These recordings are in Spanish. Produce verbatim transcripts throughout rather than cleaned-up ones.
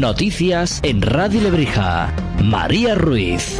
Noticias en Radio Lebrija. María Ruiz.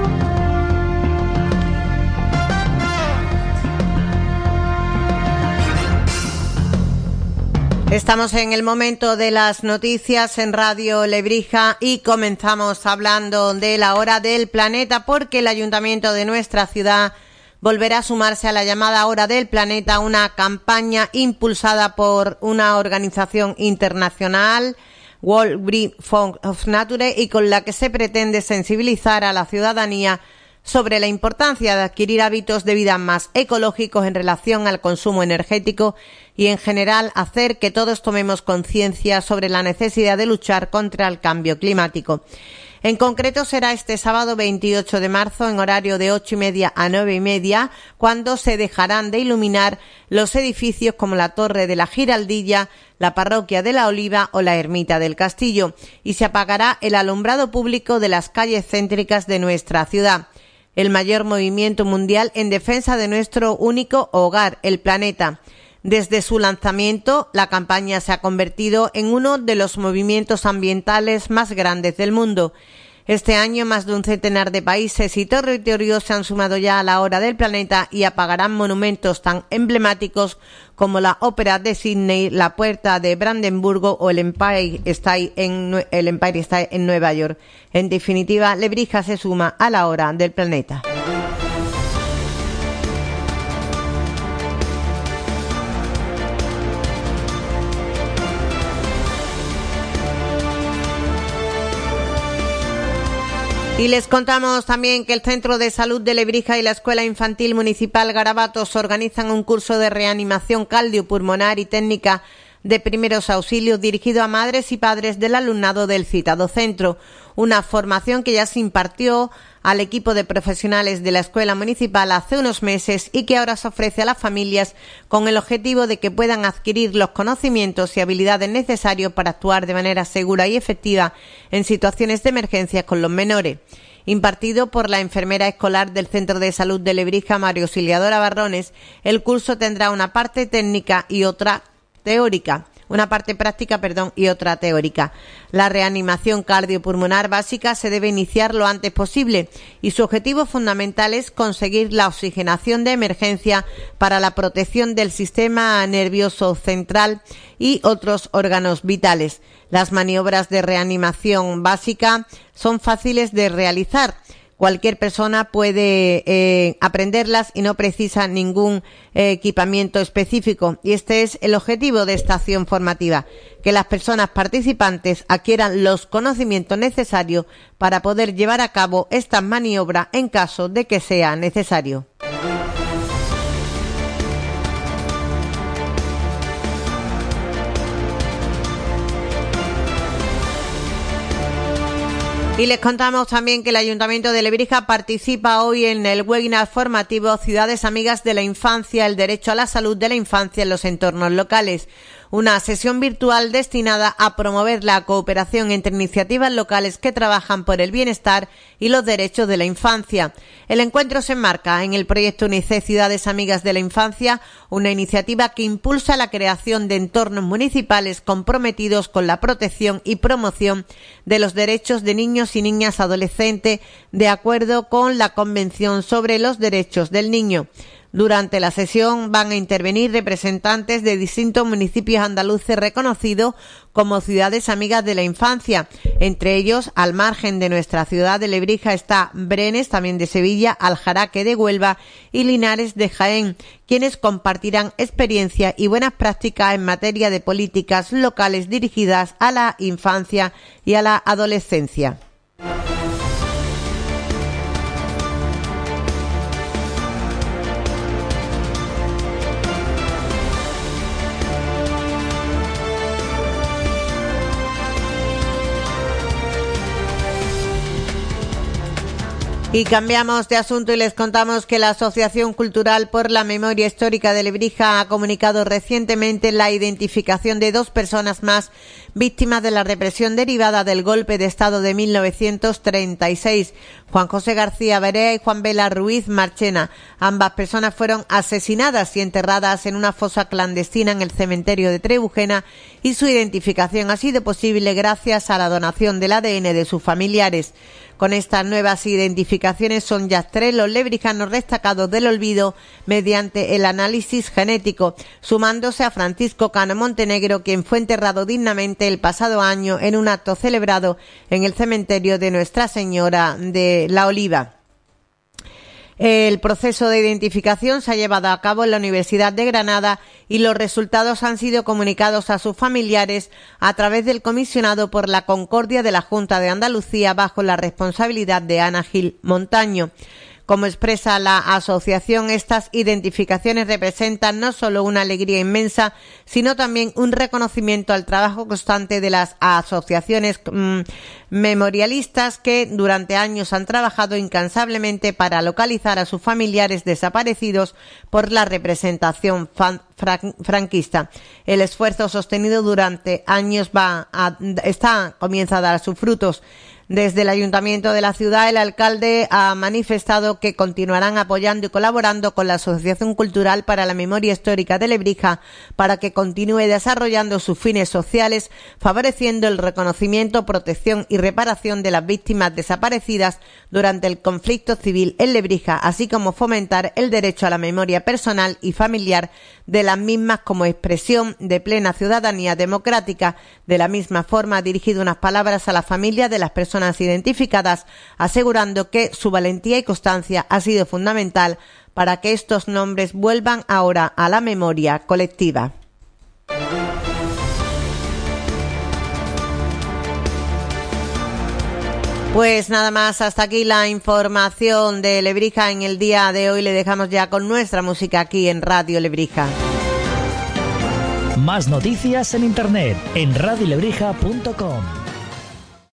Estamos en el momento de las noticias en Radio Lebrija y comenzamos hablando de la Hora del Planeta, porque el Ayuntamiento de nuestra ciudad volverá a sumarse a la llamada Hora del Planeta, una campaña impulsada por una organización internacional, World Green Fund of Nature, y con la que se pretende sensibilizar a la ciudadanía sobre la importancia de adquirir hábitos de vida más ecológicos en relación al consumo energético y, en general, hacer que todos tomemos conciencia sobre la necesidad de luchar contra el cambio climático. En concreto, será este sábado veintiocho de marzo, en horario de ocho y media a nueve y media, cuando se dejarán de iluminar los edificios como la Torre de la Giraldilla, la Parroquia de la Oliva o la Ermita del Castillo, y se apagará el alumbrado público de las calles céntricas de nuestra ciudad. El mayor movimiento mundial en defensa de nuestro único hogar, el planeta. Desde su lanzamiento, la campaña se ha convertido en uno de los movimientos ambientales más grandes del mundo. Este año, más de un centenar de países y territorios se han sumado ya a la Hora del Planeta y apagarán monumentos tan emblemáticos como la Ópera de Sydney, la Puerta de Brandenburgo o el Empire State en, el Empire State en Nueva York. En definitiva, Lebrija se suma a la Hora del Planeta. Y les contamos también que el Centro de Salud de Lebrija y la Escuela Infantil Municipal Garabatos organizan un curso de reanimación cardiopulmonar y técnica de primeros auxilios dirigido a madres y padres del alumnado del citado centro. Una formación que ya se impartió al equipo de profesionales de la escuela municipal hace unos meses y que ahora se ofrece a las familias con el objetivo de que puedan adquirir los conocimientos y habilidades necesarios para actuar de manera segura y efectiva en situaciones de emergencia con los menores. Impartido por la enfermera escolar del Centro de Salud de Lebrija, María Auxiliadora Barrones, el curso tendrá una parte técnica y otra teórica. Una parte práctica, perdón, y otra teórica. La reanimación cardiopulmonar básica se debe iniciar lo antes posible y su objetivo fundamental es conseguir la oxigenación de emergencia para la protección del sistema nervioso central y otros órganos vitales. Las maniobras de reanimación básica son fáciles de realizar. Cualquier persona puede eh, aprenderlas y no precisa ningún eh, equipamiento específico. Y este es el objetivo de esta acción formativa, que las personas participantes adquieran los conocimientos necesarios para poder llevar a cabo estas maniobras en caso de que sea necesario. Y les contamos también que el Ayuntamiento de Lebrija participa hoy en el webinar formativo Ciudades Amigas de la Infancia, el derecho a la salud de la infancia en los entornos locales. Una sesión virtual destinada a promover la cooperación entre iniciativas locales que trabajan por el bienestar y los derechos de la infancia. El encuentro se enmarca en el proyecto UNICEF Ciudades Amigas de la Infancia, una iniciativa que impulsa la creación de entornos municipales comprometidos con la protección y promoción de los derechos de niños y niñas adolescentes, de acuerdo con la Convención sobre los Derechos del Niño. Durante la sesión van a intervenir representantes de distintos municipios andaluces reconocidos como ciudades amigas de la infancia. Entre ellos, al margen de nuestra ciudad de Lebrija, está Brenes, también de Sevilla, Aljaraque de Huelva y Linares de Jaén, quienes compartirán experiencia y buenas prácticas en materia de políticas locales dirigidas a la infancia y a la adolescencia. Y cambiamos de asunto y les contamos que la Asociación Cultural por la Memoria Histórica de Lebrija ha comunicado recientemente la identificación de dos personas más víctimas de la represión derivada del golpe de Estado de mil novecientos treinta y seis. Juan José García Berea y Juan Vela Ruiz Marchena. Ambas personas fueron asesinadas y enterradas en una fosa clandestina en el cementerio de Trebujena, y su identificación ha sido posible gracias a la donación del A D N de sus familiares. Con estas nuevas identificaciones son ya tres los lebrijanos destacados del olvido mediante el análisis genético, sumándose a Francisco Cano Montenegro, quien fue enterrado dignamente el pasado año en un acto celebrado en el cementerio de Nuestra Señora de la Oliva. El proceso de identificación se ha llevado a cabo en la Universidad de Granada y los resultados han sido comunicados a sus familiares a través del comisionado por la Concordia de la Junta de Andalucía, bajo la responsabilidad de Ana Gil Montaño. Como expresa la asociación, estas identificaciones representan no solo una alegría inmensa, sino también un reconocimiento al trabajo constante de las asociaciones mmm, memorialistas que durante años han trabajado incansablemente para localizar a sus familiares desaparecidos por la representación fan franquista. El esfuerzo sostenido durante años va a, está, comienza a dar sus frutos. Desde el Ayuntamiento de la ciudad, el alcalde ha manifestado que continuarán apoyando y colaborando con la Asociación Cultural para la Memoria Histórica de Lebrija para que continúe desarrollando sus fines sociales, favoreciendo el reconocimiento, protección y reparación de las víctimas desaparecidas durante el conflicto civil en Lebrija, así como fomentar el derecho a la memoria personal y familiar de las mismas como expresión de plena ciudadanía democrática. De la misma forma, ha dirigido unas palabras a la familia de las personas identificadas, asegurando que su valentía y constancia ha sido fundamental para que estos nombres vuelvan ahora a la memoria colectiva. Pues nada más, hasta aquí la información de Lebrija en el día de hoy. Le dejamos ya con nuestra música aquí en Radio Lebrija. Más noticias en internet en radio lebrija punto com.